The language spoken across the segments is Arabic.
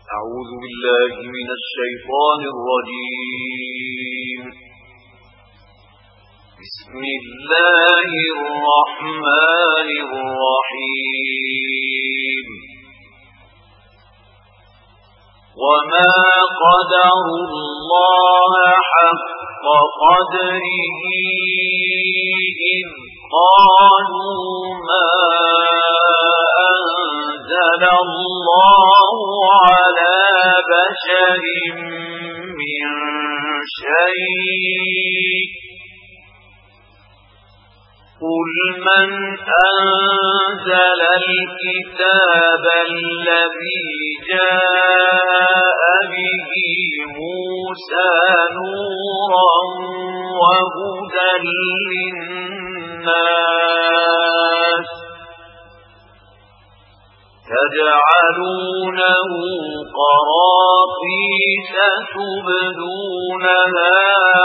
أعوذ بالله من الشيطان الرجيم. بسم الله الرحمن الرحيم. وما قدروا الله حق قدره إذ قالوا ما أنزل الله على بشر من شيء قل من أنزل الكتاب الذي جاء به موسى نورا وهدى للناس تجعلونه قراطيس تبدونها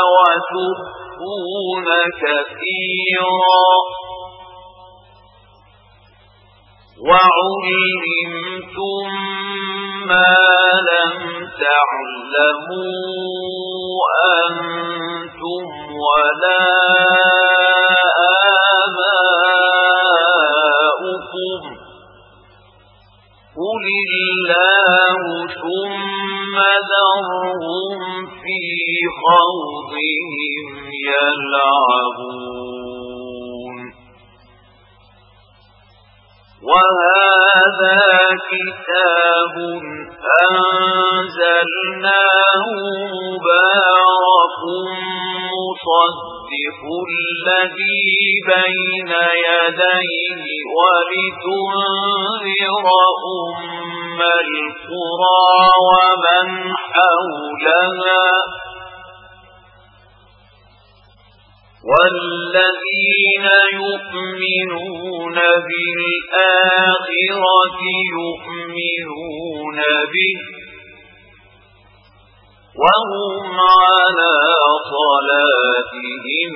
وتخفون كثيرا وعلمتم ما لم تعلموا أنتم ولا آباؤكم قل الله ثم ذرهم في خوضهم يلعبون. وهذا كتاب أنزلناه مبارك مصدق الذي بين يديه ولتنذر أم القرى ومن حولها والذين يؤمنون بالآخرة يؤمنون به وهم على صلاتهم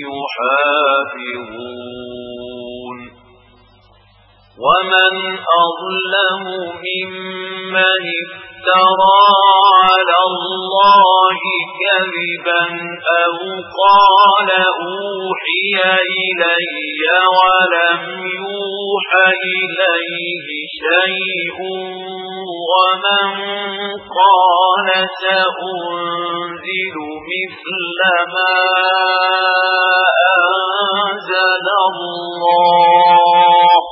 يحافظون. ومن أظلم ممن افترى على الله كذبا أو قال أوحي إلي ولم يوح إليه شيء ومن قال سأنزل مثل ما أنزل الله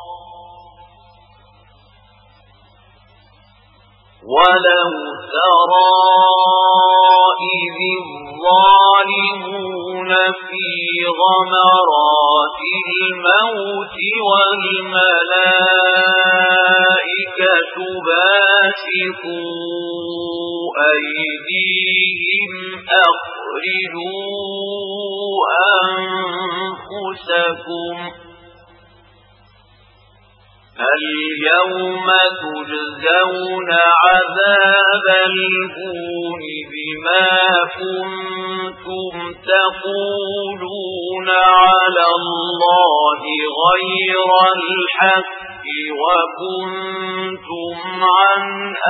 ولو ترى إذ الظالمون في غمرات الموت والملائكة باسطوا أيديهم أخرجوا أنفسكم اليوم تجزون عذاب الهون بما كنتم تقولون على الله غير الحق وكنتم عن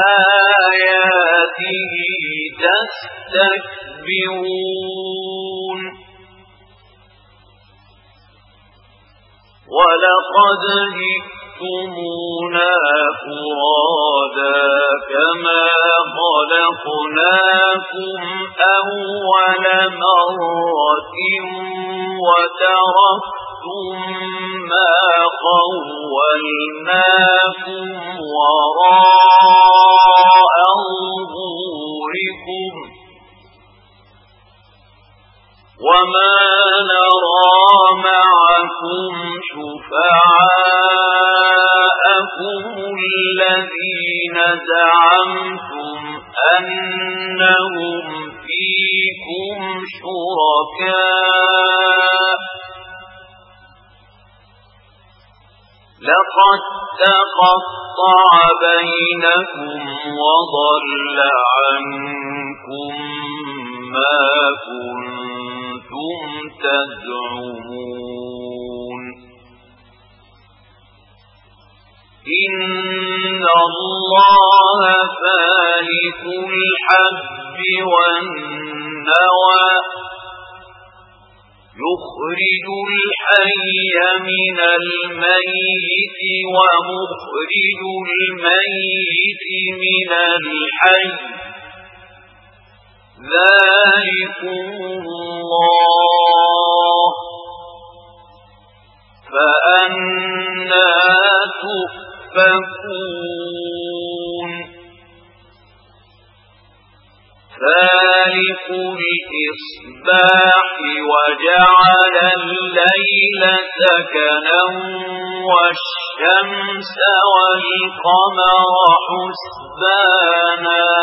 آياته تستكبرون. ولقد جئتمونا فرادا كما خلقناكم أول مرة وتركتم ما خولناكم وراء ظهوركم وما نرى معكم شفعاءكم الذين زعمتم أنهم فيكم شركاء لقد تقطع بينكم وضل عنكم ما كنتم تزعمون. إن الله الله فالق الحب والنوى يخرج الحي من الميت ومخرج الميت من الحي ذلكم الله فأنى تؤفكون فالق الإصباح وجعل الليل سكنا والشمس والقمر حسبانا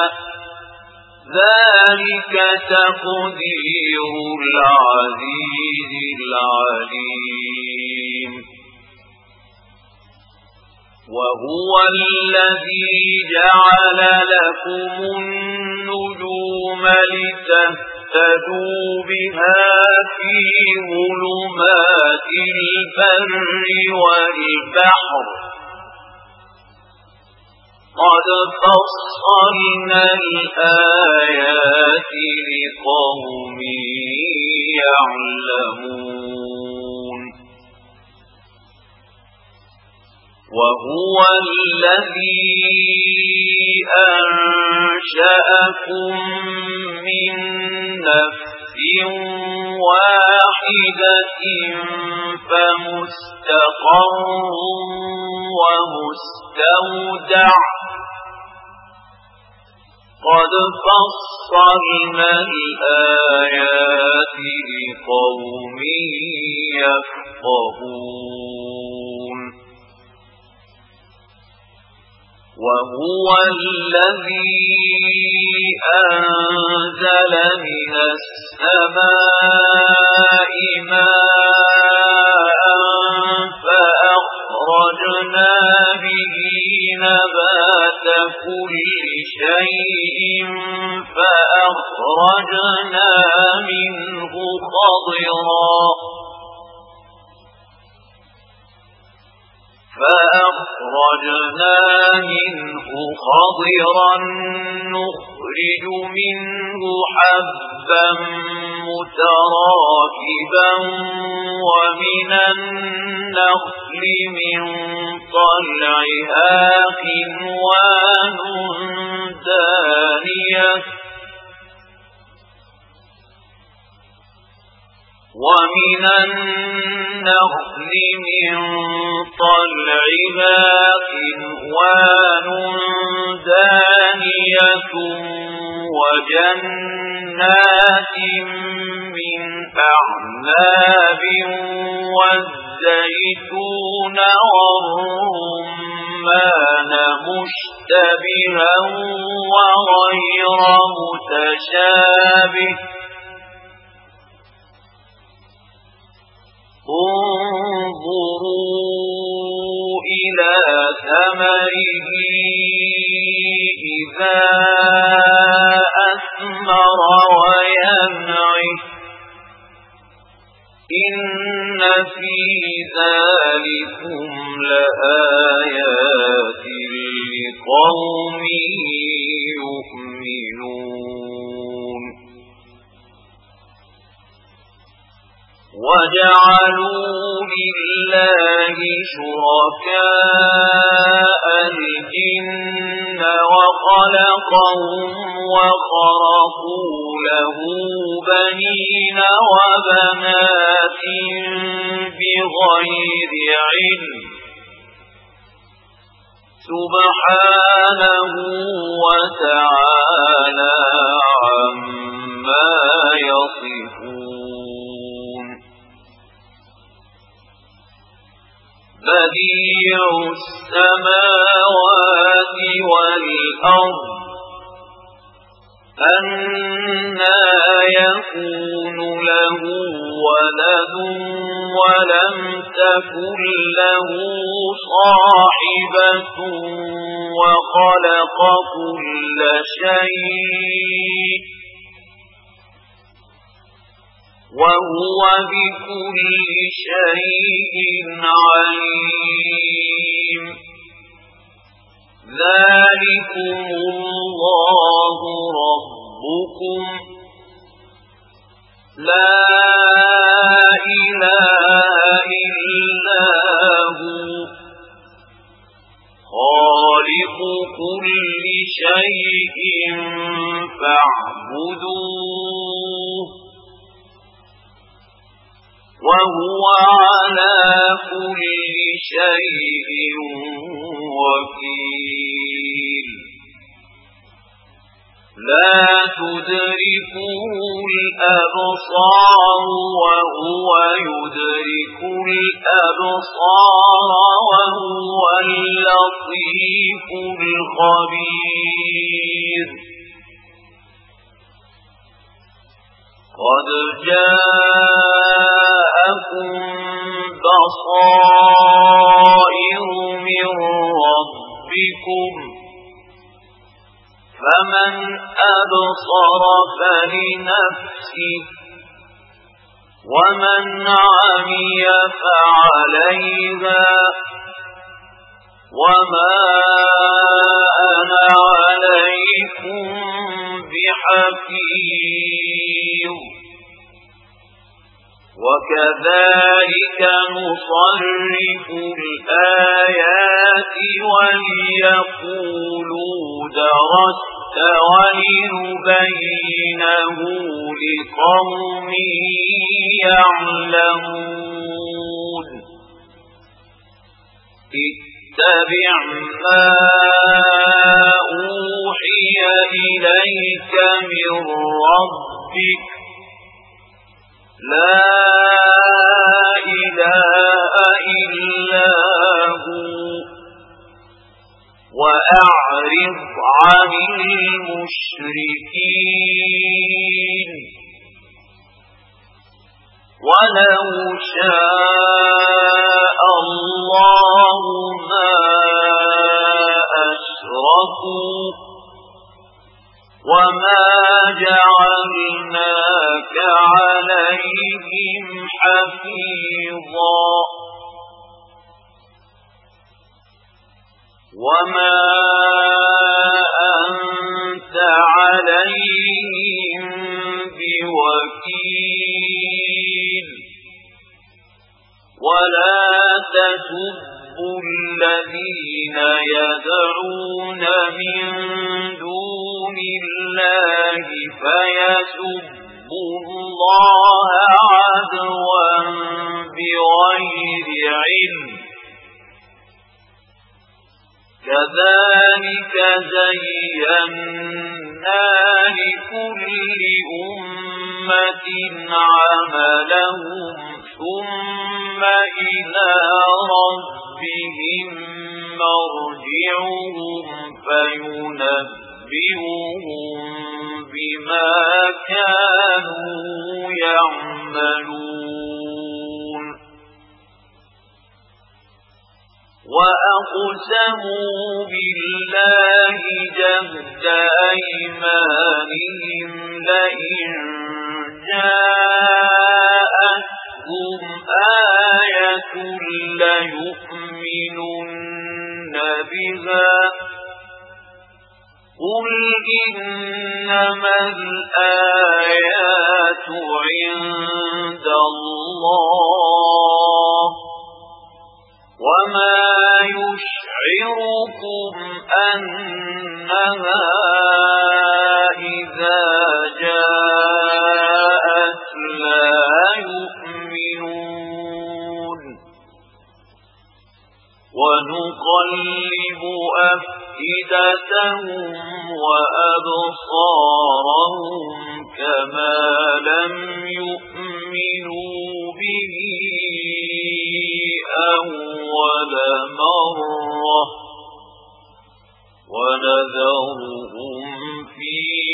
ذلك تقدير العزيز العليم وهو الذي جعل لكم النجوم لتهتدوا بها في ظلمات البر والبحر قد فصلنا الآيات لقوم يعلمون وهو الذي أنشأكم من نفس واحدة فمستقر ومستودع قد فصلنا الآيات لقوم يفقهون وهو الذي أنزل من السماء ماء فأخرجنا به نبات كل شيء فأخرجنا منه خضرا نخرج منه حبا متراكبا ومن النخل من طلعها قنوان دانية ومن النخل من طلعها قنوان دانية وجنات من أعناب والزيتون والرمان مشتبها وغير متشابه انظروا إلى ثمره إذا أثمر وينعه إن في ذلكم لآيات لقوم يؤمنون وجعلوا لله شركاء الجن وخلقهم وخرقوا له بنين وبنات بغير علم سبحانه وتعالى عما يصفون بديع السماوات والأرض أنى يكون له ولد ولم تكن له صاحبة وخلق كل شيء وهو بكل شيء عليم ذلكم الله ربكم لا إله إلا هو خالق كل شيء فاعبدوه وهو على كل شيء وكيل لا تدركه الأبصار وهو يدرك الأبصار وهو اللطيف الخبير قد جاءكم بصائر من ربكم فمن أبصر فلنفسه ومن عمي فعليها وما أنا عليكم بحفيظ وكذلك نصرف الآيات وليقولوا درست ولنبينه لقوم يعلمون اتبع ما أوحي إليك من ربك لا إله إلا هو وأعرض عن المشركين ولو شاء الله ما أشركوا وما جعلناك عليهم حفيظا وما أنت عليهم بوكيل ولا تسبوا الذين يدعون من دون الله فيسبوا الله عدوا بغير علم كذلك زينا لكل أمة عملهم ثم إلى ربهم مرجعهم فينبئهم بما كانوا يعملون وأقسموا بالله جهد أيمانهم لئن جاءتهم آية ليؤمنن بها قل إنما الآيات عند الله وما يشعركم أنها إذا جاءت لا يؤمنون ونقلب أفئدتهم وأبصارهم كما لم يؤمنوا به أول مرة ونذرهم في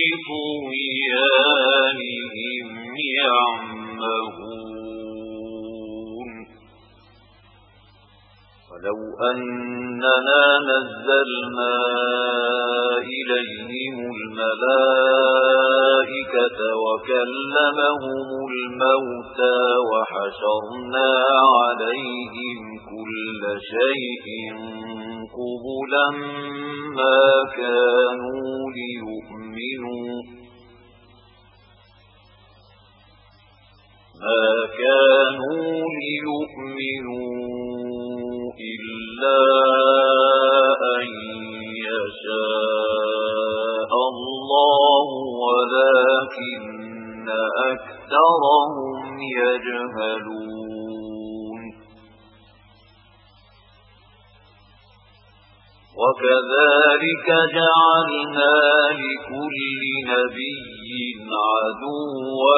طغيانهم يعمهون ولو أننا نزلنا إليهم الملائكة وكلمهم الموتى وحشرنا عليهم كل شيء قبلا ما كانوا ليؤمنوا إلا أن يشاء الله ولكن أكثرهم يجهلون وكذلك جعلنا لكل نبي عدوا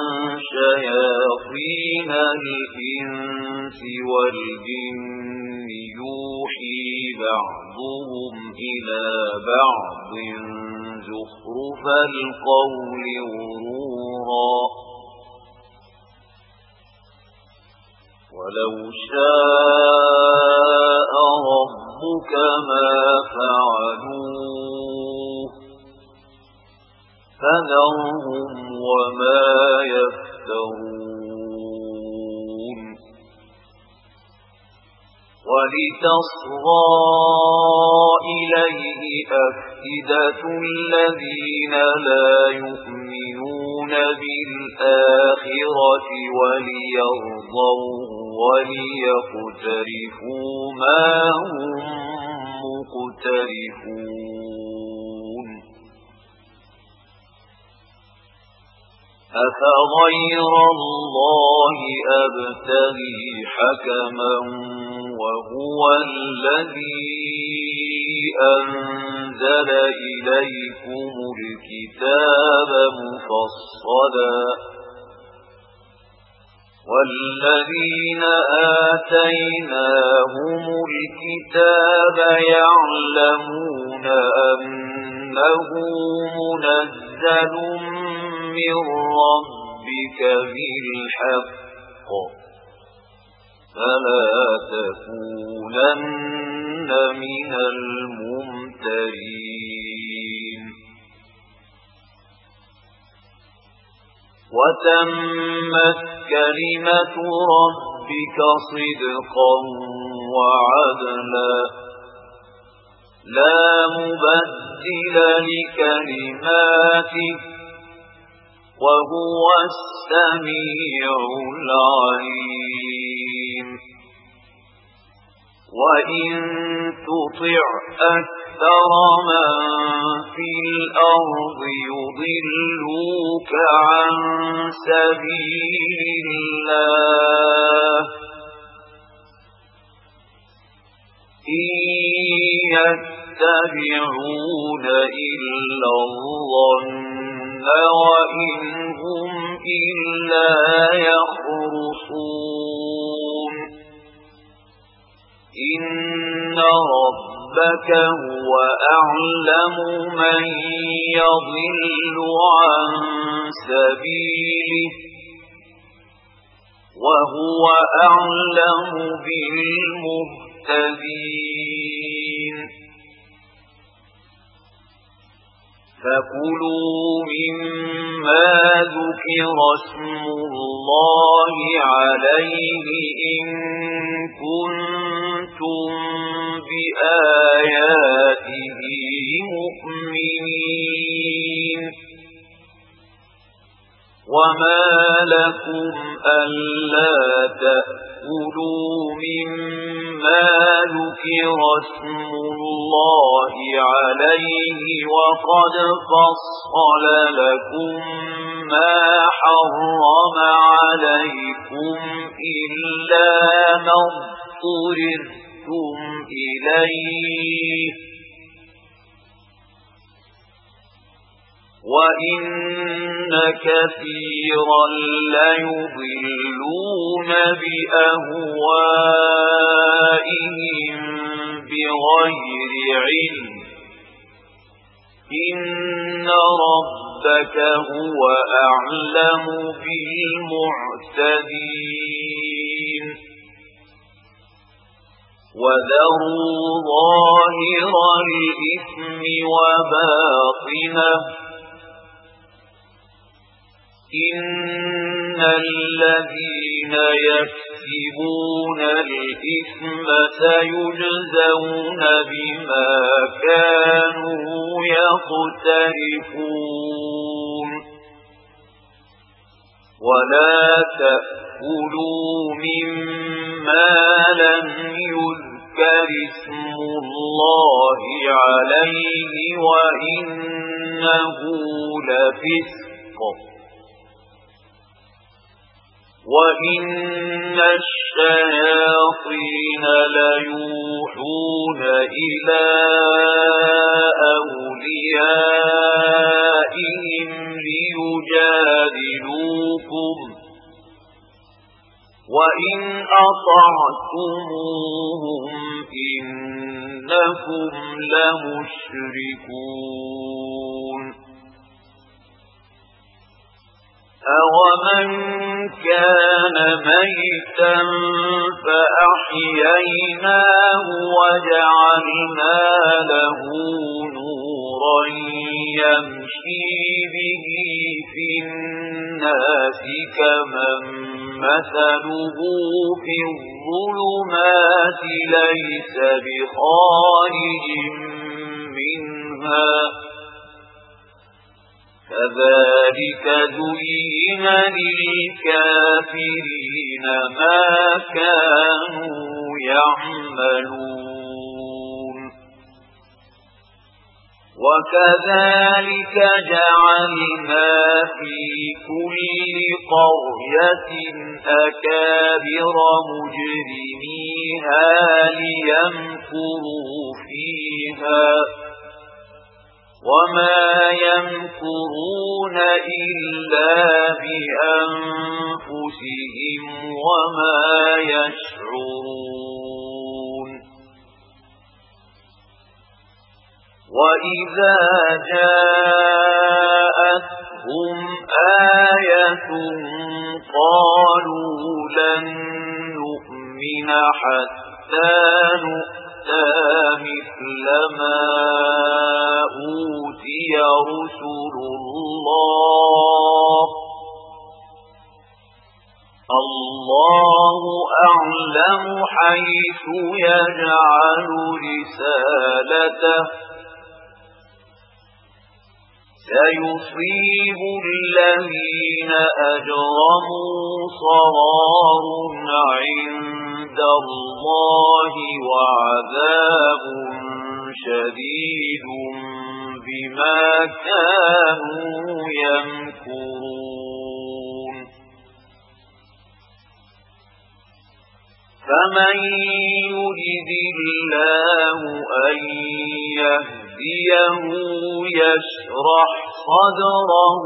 شياطين الإنس والجن يوحي بعضهم إلى بعض زخرف القول غرورا ولو شاء ربك ما فعلوه فذرهم وما يفترون ولتصغى إليه أفئدة الذين لا يؤمنون بالآخرة وليرضوه وليقترفوا ما هم مقترفون أفغير الله أبتغي حكما وهو الذي أنزل إليكم الكتاب مفصلا والذين آتيناهم الكتاب يعلمون أنه منزل من ربك بالحق فلا تكونن من الممترين وتمت كلمة ربك صدقا وعدلا لا مبدل لكلماته وهو السميع العليم وإن تطع أكثر من في الأرض يضلوك عن سبيل الله إن يتبعون إلا الظن وإن هم إلا يخرصون إن ربك هو أعلم من يضل عن سبيله وهو أعلم بالمهتدين فكلوا مما ذكر اسم الله عليه إن كنتم بآياته مؤمنين وما لكم ألا تأكلوا مما ذكر اسم الله عليه وقد فصل لكم ما حرم عليكم إلا ما اضطررتم إليه وإن كثيرا ليضلون بأهوائهم بغير علم إن ربك هو أعلم بالمعتدين وذروا ظاهر الإثم وباطنه إن الذين يكسبون يكسبون الإثم سيجزون بما كانوا يقترفون ولا تأكلوا مما لم يذكر اسم الله عليه وإنه لفسق وإن الشياطين ليوحون إلى أوليائهم ليجادلوكم وإن أطعتموهم إنكم لمشركون أَوَمَنْ كَانَ مَيْتًا فَأَحْيَيْنَاهُ وَجَعَلْنَا لَهُ نُورًا يَمْشِي بِهِ فِي النَّاسِ كَمَنْ مَثَلُهُ فِي الظُّلُمَاتِ لَيْسَ بِخَارِجٍ مِنْهَا كذلك زين للكافرين ما كانوا يعملون وكذلك جعلنا في كل قرية أكابر مجرميها ليمكروا فيها وما يمكرون إلا بأنفسهم وما يشعرون وإذا جاءتهم آية قالوا لن نؤمن حتى نؤتى مثل ما أوتي رسل الله أعلم حيث يجعل رسالته سيصيب الذين أجرموا صغار عند الله وعذاب شديد بما كانوا يمكرون فمن يرد الله أن يهديه يشرح صدره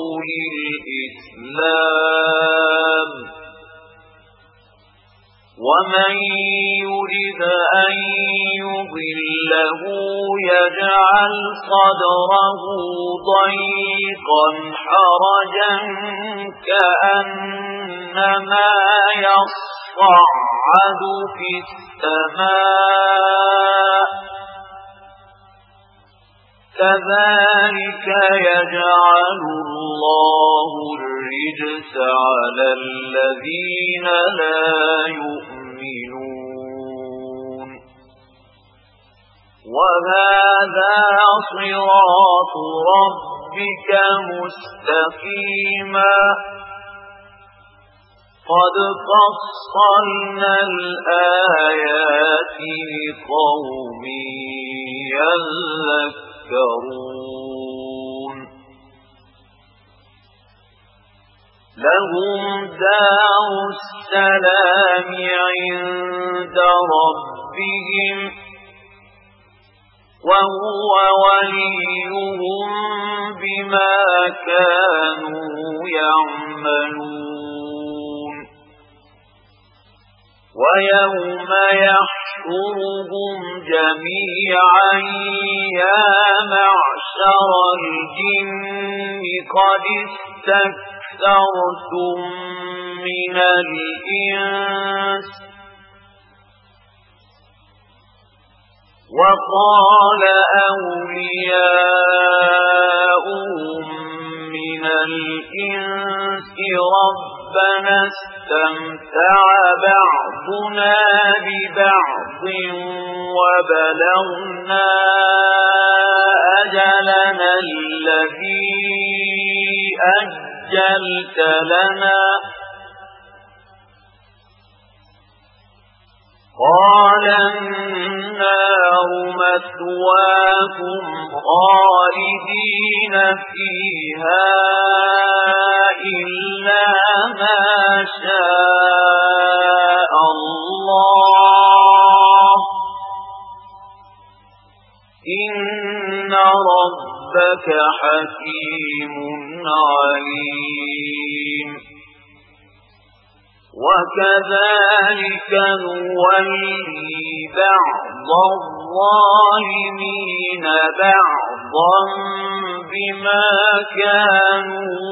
للإسلام ومن يرد أن يضله يجعل صدره ضيقا حرجا كأنما يصعد في السماء كذلك يجعل الله الرجس على الذين لا يؤمنون وهذا صراط ربك مستقيما قد فصلنا الآيات لقوم يذكرون لهم دار السلام عند ربهم وهو وليهم بما كانوا يعملون ويوم يحشرهم جميعا يا معشر الجن قد استكثرتم من الإنس وقال أولياؤهم من الإنس ربنا اسْتَمْتَعَ بَعْضُنَا بِبَعْضٍ وَبَلَغْنَا أَجَلَنَا الَّذِي أَجَّلْتَ لَنَا قَالَ النَّارُ مَثْوَاكُمْ خَالِدِينَ فِيهَا إِلَّا مَا شَاءَ اللَّهُ إِنَّ رَبَّكَ حَكِيمٌ عَلِيمٌ وَكَذَلِكَ نُوَلِّي بَعْضَ الظَّالِمِينَ بَعْضًا بِمَا كَانُوا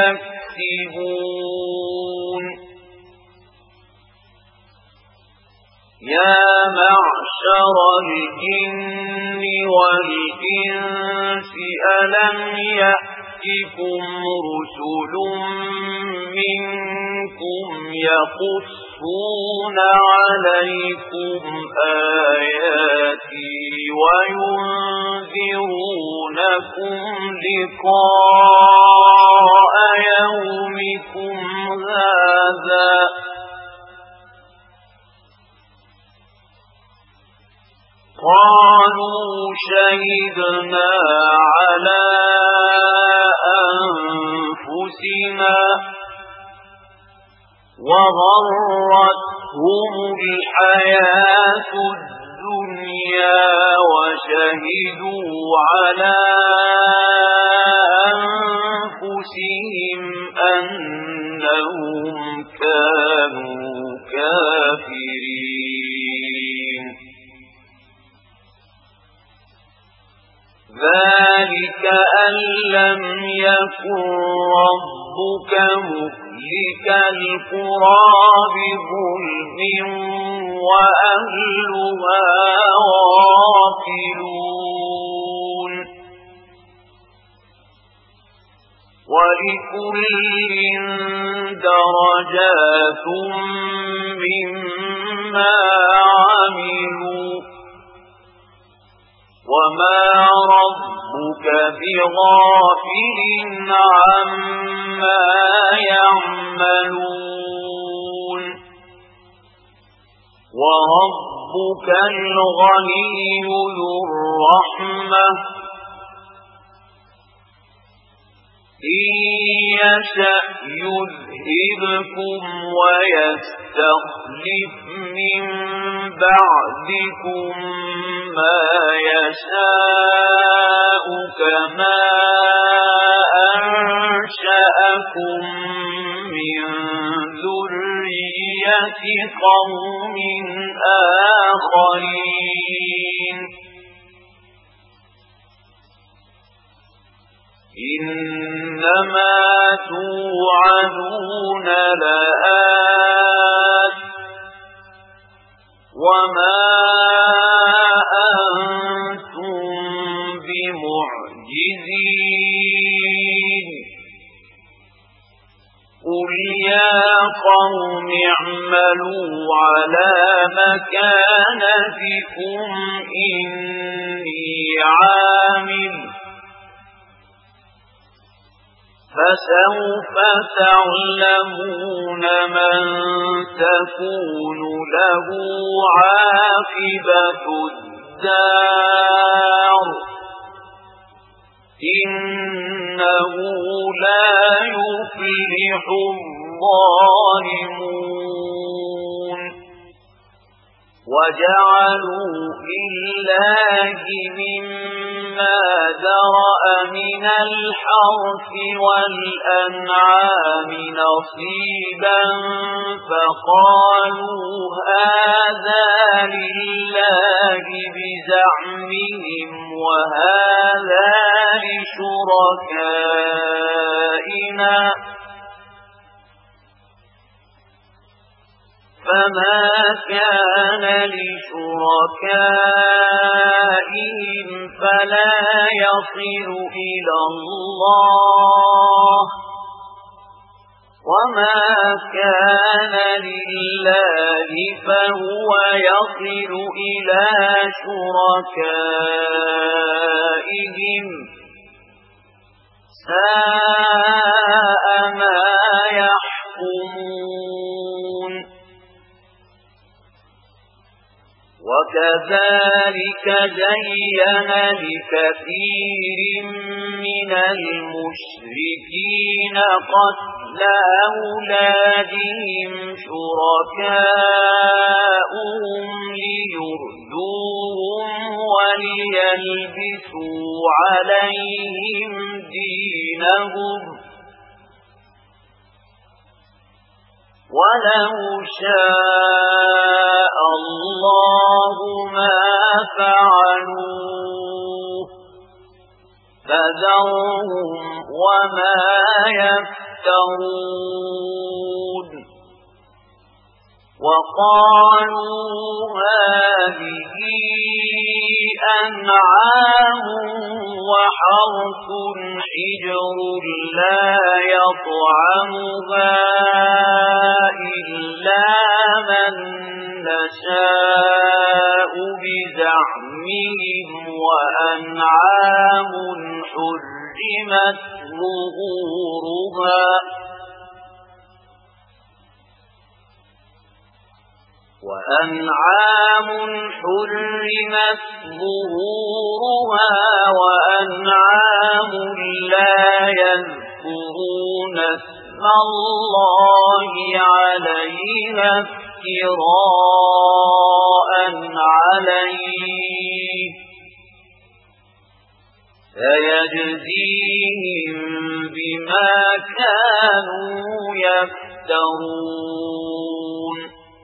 يَكْسِبُونَ يَا مَعْشَرَ الْجِنِّ وَالْإِنسِ أَلَمْ يَأْتِكُمْ رُسُلٌ مِّنكُمْ يَقُصُّونَ عَلَيْكُمْ آيَاتِي وَيُنذِرُونَكُمْ لِقَاءَ يَوْمِكُمْ هَٰذَا قَالُوا شَهِدْنَا عَلَى أَنفُسِنَا وَغَرَّتْهُمُ الْحَيَاةُ الدُّنْيَا وَشَهِدُوا عَلَى أَنفُسِهِمْ أَنَّهُمْ كَانُوا كَافِرِينَ ذَلِكَ أَن لَّمْ يَكُن رَّبُّكَ مُهْلِكَ الْقُرَىٰ بِظُلْمٍ وَأَهْلُهَا غَافِلُونَ وَلِكُلٍّ دَرَجَاتٌ مِّمَّا عَمِلُوا وَمَا رَبُّكَ بِغَافِلٍ عَمَّا يَعْمَلُونَ وَرَبُّكَ الْغَنِيُّ ذُو الرَّحْمَةِ إِن يَشَأْ يُذْهِبْكُمْ وَيَسْتَخْلِفْ مِن بَعْدِكُم مَّا يَشَاءُ كَمَا أَنشَأَكُم مِّن ذُرِّيَّةِ قَوْمٍ آخَرِينَ إِنَّمَا تُوعَدُونَ لَآتٍ وَمَا أَنتُم بِمُعْجِزِينَ قُلْ يَا قَوْمِ اعْمَلُوا عَلَى مَكَانَتِكُمْ إِنِّي عَامِلٌ فَسَوْفَ تَعْلَمُونَ مَن تَكُونُ لَهُ عَاقِبَةُ الدَّارِ إِنَّهُ لَا يُفْلِحُ الظَّالِمُونَ وَجَعَلُوا لِلَّهِ مِمَّا ذَرَأَ مِنَ الْحَرْثِ وَالْأَنْعَامِ نَصِيبًا فَقَالُوا هَذَا لِلَّهِ بِزَعْمِهِمْ وَهَذَا لِشُرَكَائِنَا فَمَا كَانَ لِشُرَكَائِهِمْ فَلَا يَصِلُ إِلَى اللَّهِ وما كان لله فهو يصل إلى شركائهم ساء ما يحكمون وكذلك زين لكثير من المشركين قتل أولادهم شركاؤهم ليردوهم وليلبسوا عليهم دينهم ولو شاء الله ما فعلوه فذرهم وما يفترون وقالوا هذه أنعام وحرث حجر لا يطعمها إلا من نشاء بزعمهم وأنعام حرمت ظهورها وأنعام لا يذكرون اسم الله عليها افتراء عليه سيجزيهم بما كانوا يفترون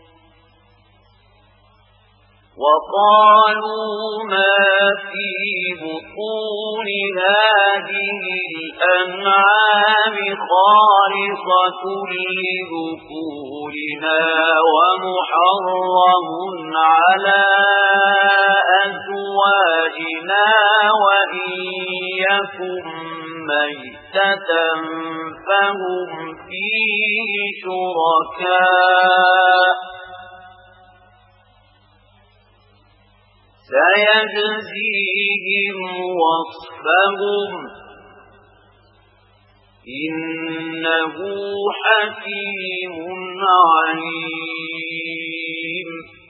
وقالوا ما في بطون هذه الأنعام خالصة لذكورنا ومحرم على أزواجنا وإن يكن ميتة فهم فيه شركاء سيجزيهم وصفهم إنه حكيم عليم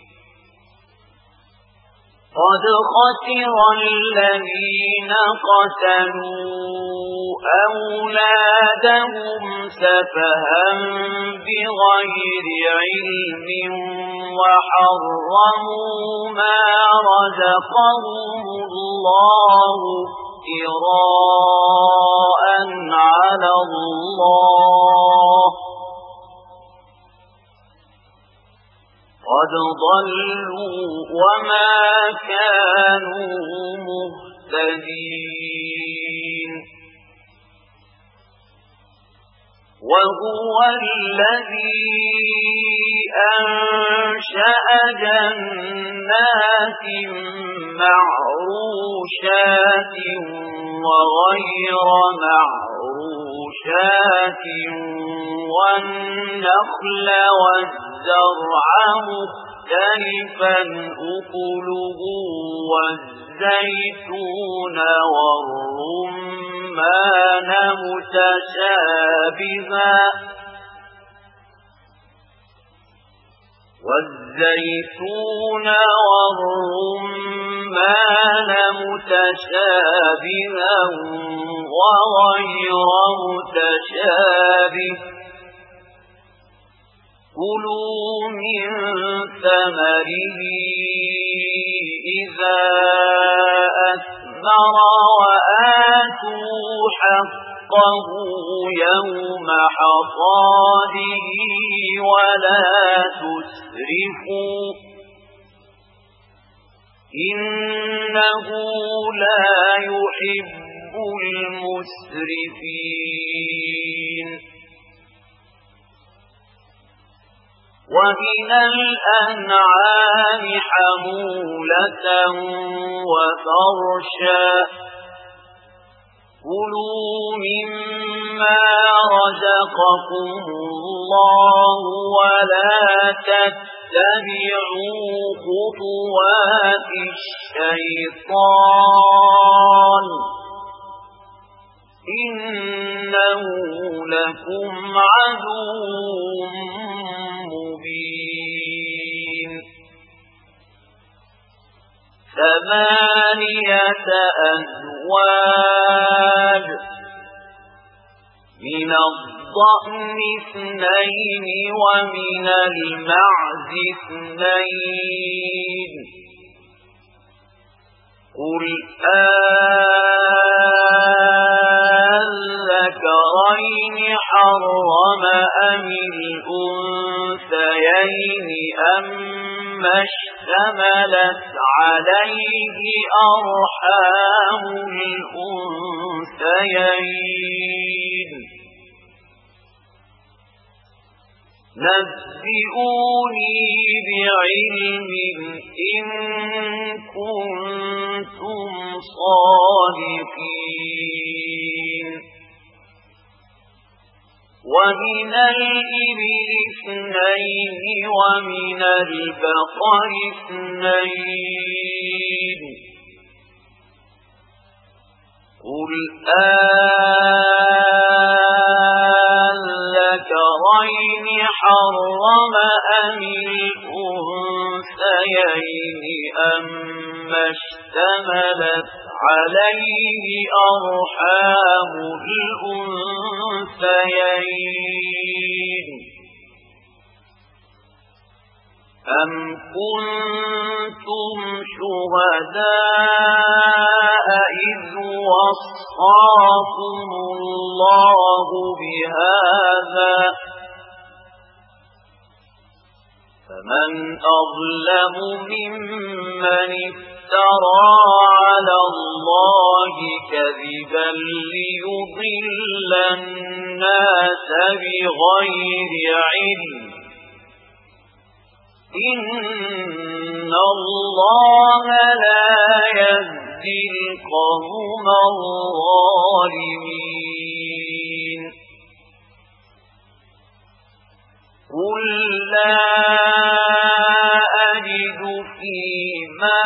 قد خسر الذين قتلوا أولادهم سفها بغير علم وحرموا ما رزقهم الله افتراء على الله قد ضلوا وما كانوا مهتدين وهو الذي أنشأ جنات معروشات وغير معروشات والنخل والزرع مختلفا أكله والزيتون والرمان متشابها وغير متشابه كلوا من ثمره إذا أثمر وآتوا حقه يوم حصاده ولا تسرفوا إنه لا يحب المسرفين ومن الأنعام حمولة وفرشا كلوا مما رزقكم خلقكم الله ولا تتبعوا خطوات الشيطان إنه لكم عدو مبين 8 أزواج من الضأن 2 ومن المعز 2 قل الذكرين حرم أم الأنثيين أما اشتملت عليه أرحام الأنثيين نبئوني بعلم إن كنتم صادقين ومن الإبل 2 ومن البقر 2 قل الذكرين حرم أم الأنثيين أما اشتملت عليه أرحام الأنثيين أم كنتم شهداء إذ وصاكم الله بهذا فمن أظلم ممن افترى على الله كذبا ليضل الناس بغير علم إن الله لا يهدي القوم الظالمين قل لا أجد فيما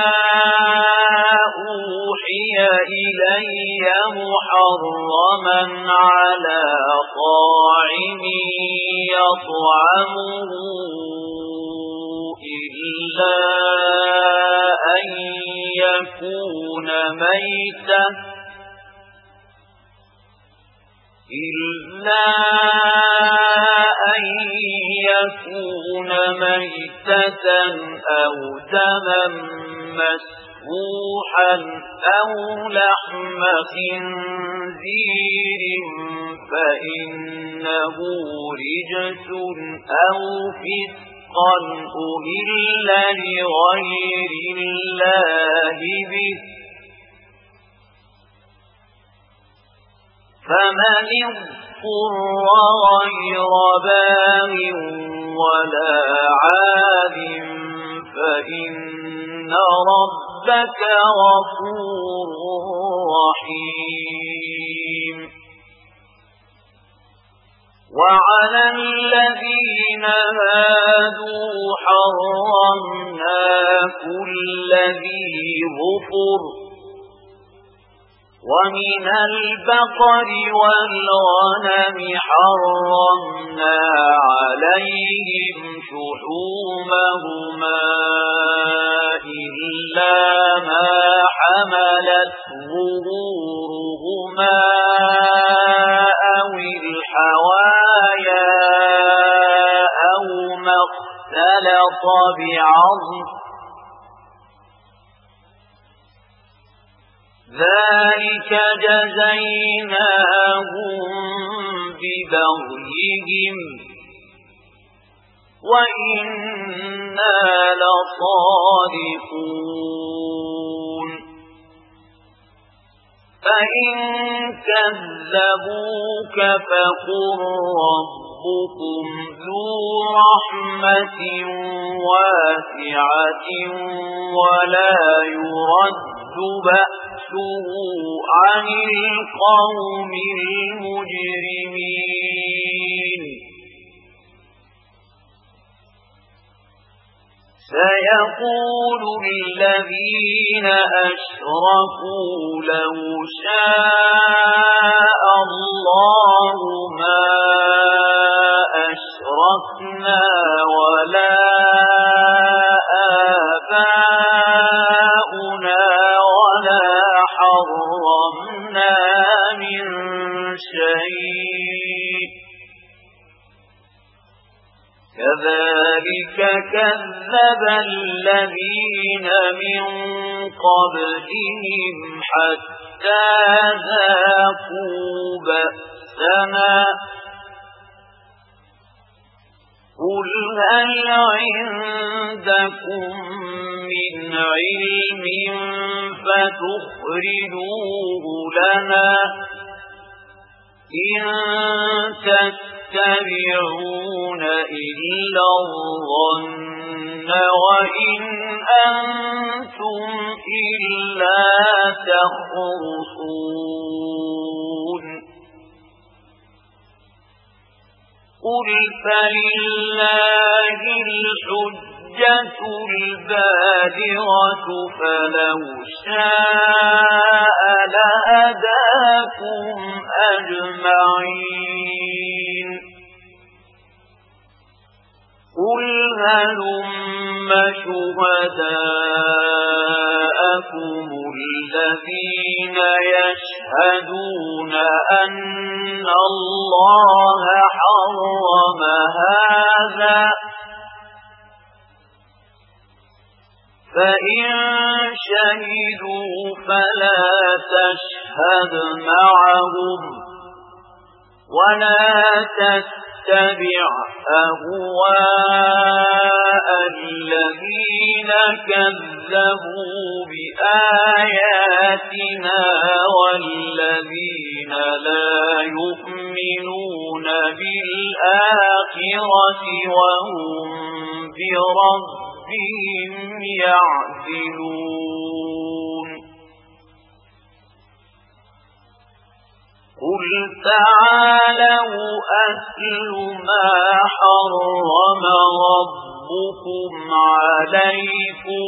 أوحي إلي محرما على طاعم يطعمه إلا أن يكون ميتة أو دما مسفوحا أو لحم خنزير فإنه رجس أو فسقا أهل لغير الله به فمن اضطر غير باغ ولا عاد فإن ربك غفور رحيم وعلى الذين هادوا حرمنا كل ذي ظفر ومن البقر والغنم حرمنا عليهم شحومهما إلا ما حملت ظهورهما أو الحوايا أو ما اختلط بعظم ذلك جزيناهم ببغيهم وإنا لصادقون فإن كذبوك فقل ربكم ذو رحمة واسعة ولا يرد بأسه عن القوم المجرمين سيقول الذين أشركوا لو شاء الله ما أشركنا ولا آباؤنا ولا حرمنا من شيء كذلك كذب الذين من قبلهم حتى ذاقوا بأسنا قل هل عندكم من علم فتخرجوه لنا إن تتبعون إلا الظن وإن أنتم إلا تخرصون قل فلله الحجة البالغة فلو شاء لهداكم أجمعين قل هلم شهداءكم الذين يشهدون أن الله حرم هذا فإن شهدوا فلا تشهد معهم ولا تتبع أهواء الذين كذبوا بآياتنا والذين لا يؤمنون بالآخرة وهم بربهم يعدلون قل تعالوا أتل ما حرم ربكم عليكم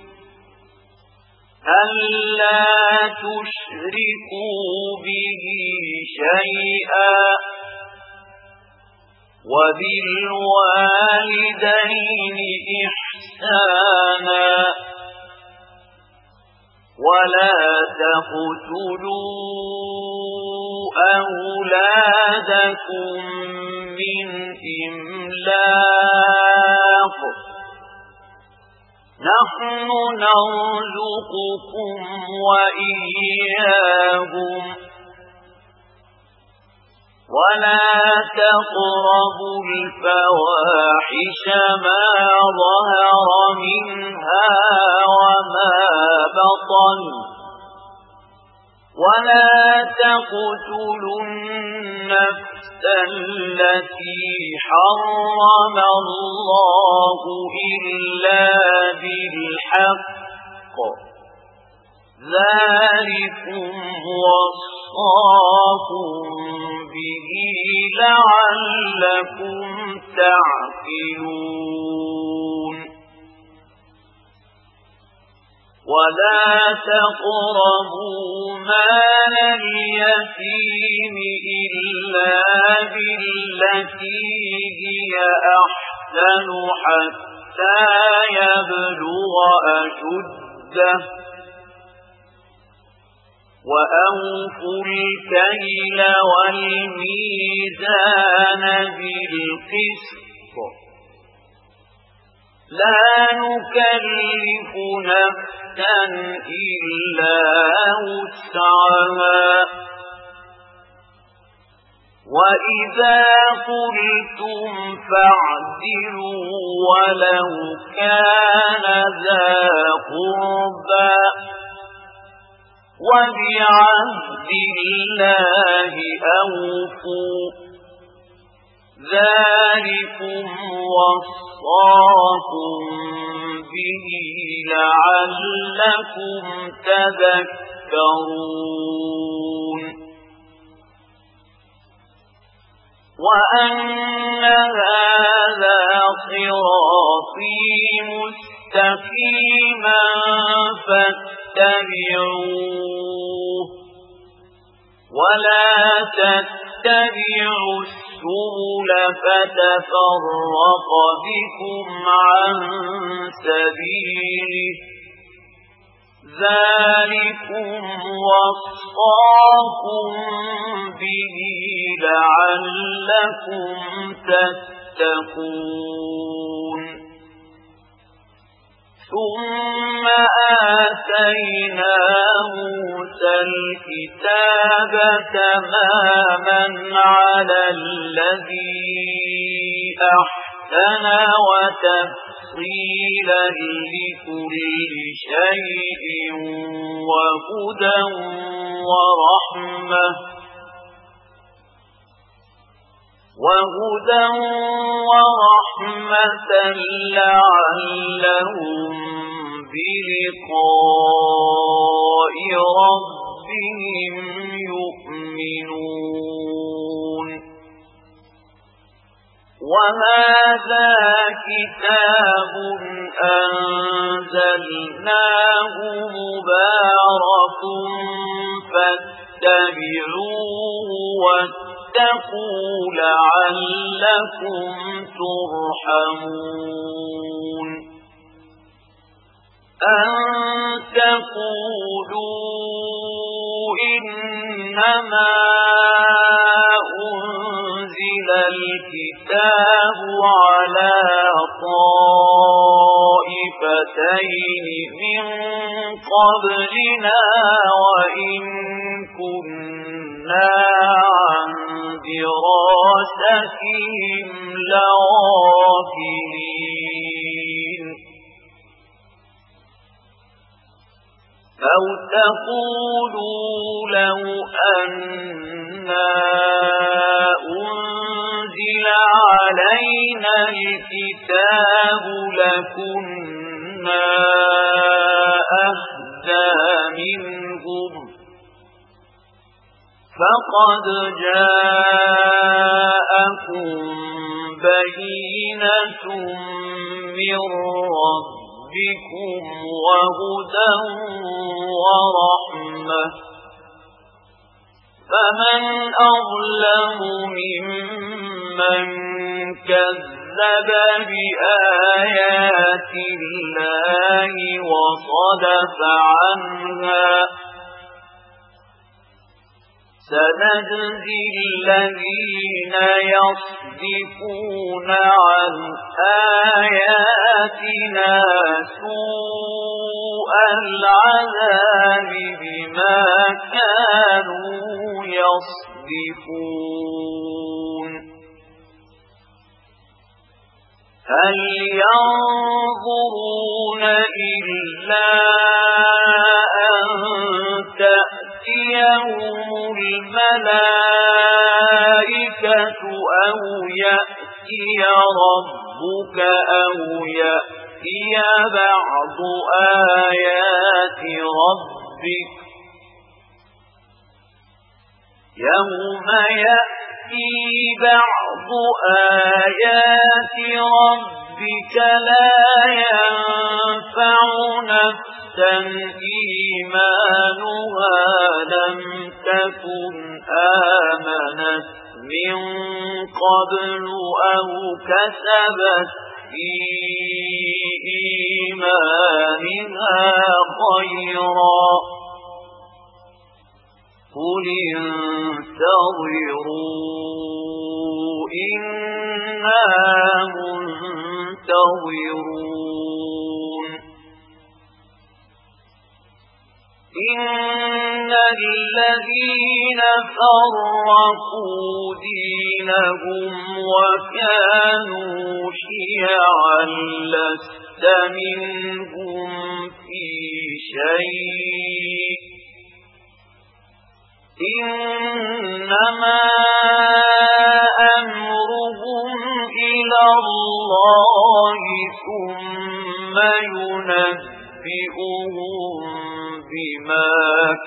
ألا تشركوا به شيئا وبالوالدين إحسانا ولا تقتلوا أولادكم من إملاق نحن نرزقكم وإياهم ولا تقربوا الفواحش ما ظهر منها وما بطن ولا تقتلوا النفس التي حرم الله إلا بالحق ذلكم وصاكم به لعلكم تعقلون ولا تقربوا مال اليتيم إلا بالتي هي أحسن حتى يبلغ أشده وأوفوا الكيل والميزان بالقسط لا نكلف نفسا إلا وسعها وإذا قلتم فاعدلوا ولو كان ذا قربى وبعهد الله أوفوا ذلكم وصاكم به لعلكم تذكرون وأن هذا صراطي مستقيما فاتبعوه ولا تتبعوا السبل فتفرق بكم عن سبيله ذلكم وصاكم به لعلكم تتقون ثم آتينا موسى الكتاب تماما على الذي أحسن وتفصيلا لكل شيء وهدى ورحمة لعلهم بلقاء ربهم يؤمنون وهذا كتاب أنزلناه مبارك فاتبعوه واتقوا لعلكم ترحمون أن تقولوا إنما أنزل الكتاب على طائفتين من قبلنا وإن كنا عن دراستهم لغافلين أو تقولوا لو أنا أنزل علينا الكتاب لكنا أهدى منهم فقد جاءكم بينة من ربكم وهدى ورحمة فمن أظلم ممن كذب بآيات الله وصدف عنها سنجزي الذين يصدفون عن آياتنا سوء العذاب بما كانوا يصدفون هل ينظرون إلا أن تأتيهم الملائكة أو يأتي ربك أو يأتي بعض آيات ربك يوم يأتي بعض آيات ربك لا ينفع نفسا إيمانها لم تكن آمنت من قبل أو كسبت في إيمانها خيرا قل انتظروا إنا منتظرون إن الذين فرقوا دينهم وكانوا شيعا لست منهم في شيء إنما أمرهم إلى الله ثم ينبئهم بما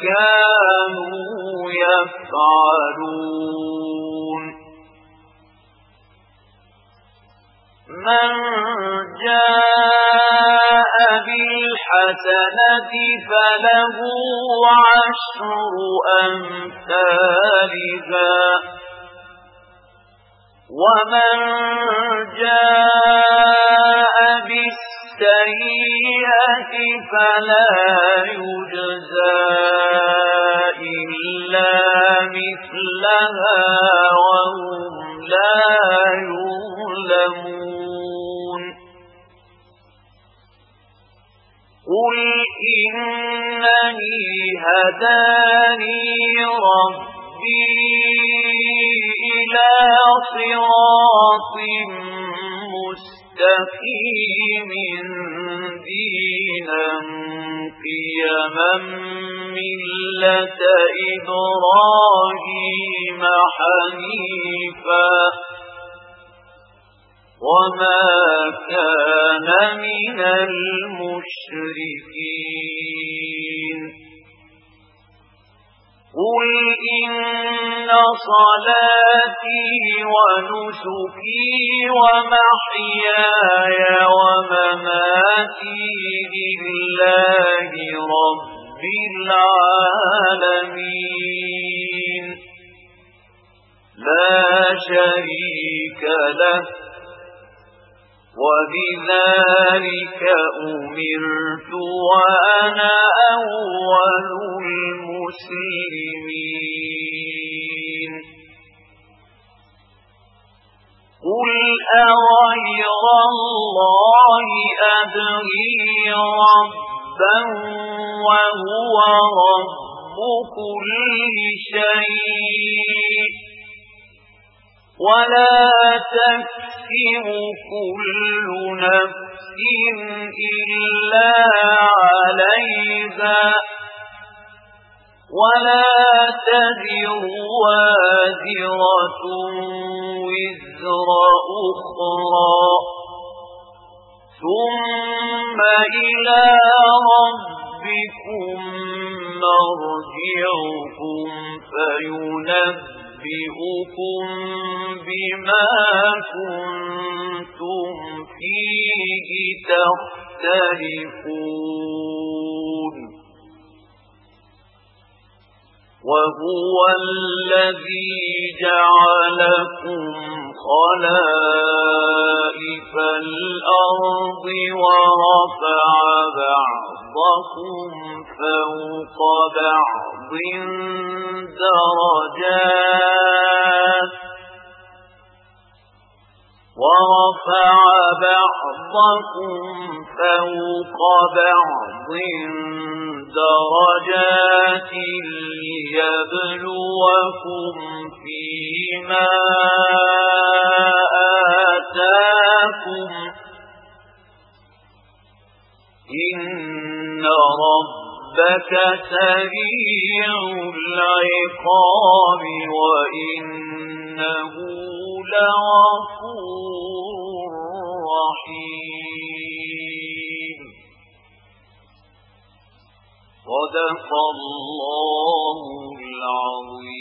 كانوا يفعلون من جاء الحسنة فله 10 أمثالها ومن جاء بالسيئة فلا يجزى إلا مثلها وهم لا يظلمون قل إنني هداني ربي إلى صراط مستقيم دينا قيما ملة إبراهيم حنيفا وما كان من المشركين قل إن صلاتي ونسكي ومحياي ومماتي لله رب العالمين لا شريك له وبذلك أمرت وأنا أول المسلمين قل أغير الله أبغي ربا وهو رب كل شيء ولا تكسب كل نفس إلا عليها ولا تزر وازرة وزر أخرى ثم إلى ربكم مرجعكم فينبئكم بما كنتم فيه تختلفون وهو الذي جعلكم خلائف الأرض ورفع بعضكم فوق بعض درجات ليبلوكم فيما آتاكم إن ربك سريع العقاب وإنه لغفور رحيم صدق الله العظيم.